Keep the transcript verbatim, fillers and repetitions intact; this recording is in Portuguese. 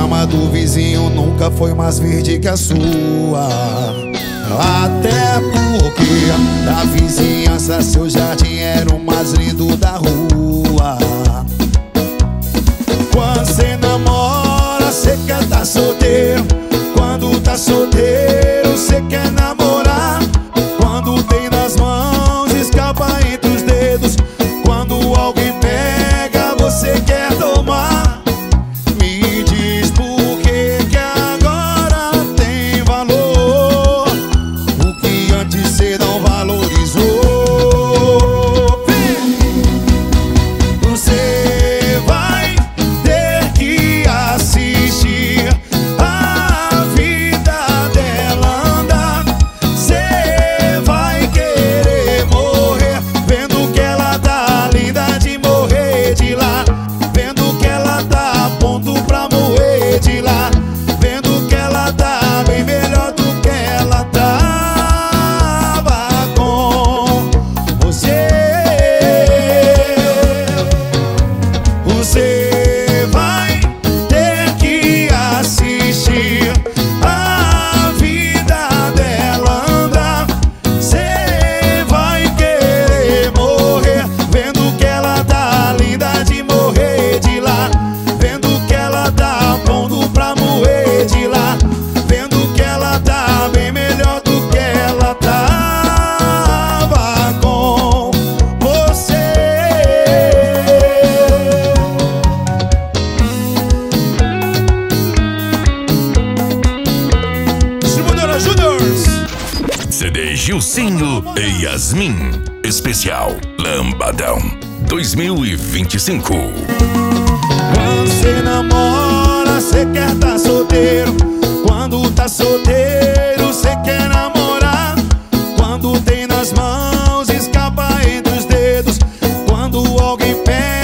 grama do vizinho nunca foi mais verde que a sua. Até porque a vizinhança, seu jardim era o mais lindo da rua. Quando cê namora, cê quer tá solteiro. Quando tá solteiro, cê quer namorar. Quando tem nas mãos, escapa entre os dedos. Quando alguém pega, você quer tomar. Me diz por que que agora tem valor o que antes cê não valorizou. Você vai ter que assistir a vida dela andar. Cê vai querer morrer vendo que ela tá linda de morrer de lá. Vendo que ela tá a ponto pra morrer de lá. Vendo que ela tá bem melhor do que ela tava com você. Você vai ter que assistir a vida dela andar. Cê vai querer morrer vendo que ela tá linda de morrer de lá. Vendo que ela tá a ponto pra morrer de lá. Vendo que ela tá bem melhor do que ela tava com você. Distribuidora Juniors. C D Gilcinho e Yasmin. Especial Lambadão dois mil e vinte e cinco. Quando cê namora, cê quer tá solteiro. Quando tá solteiro, cê quer namorar. Quando tem nas mãos, escapa entre os dedos. Quando alguém pega,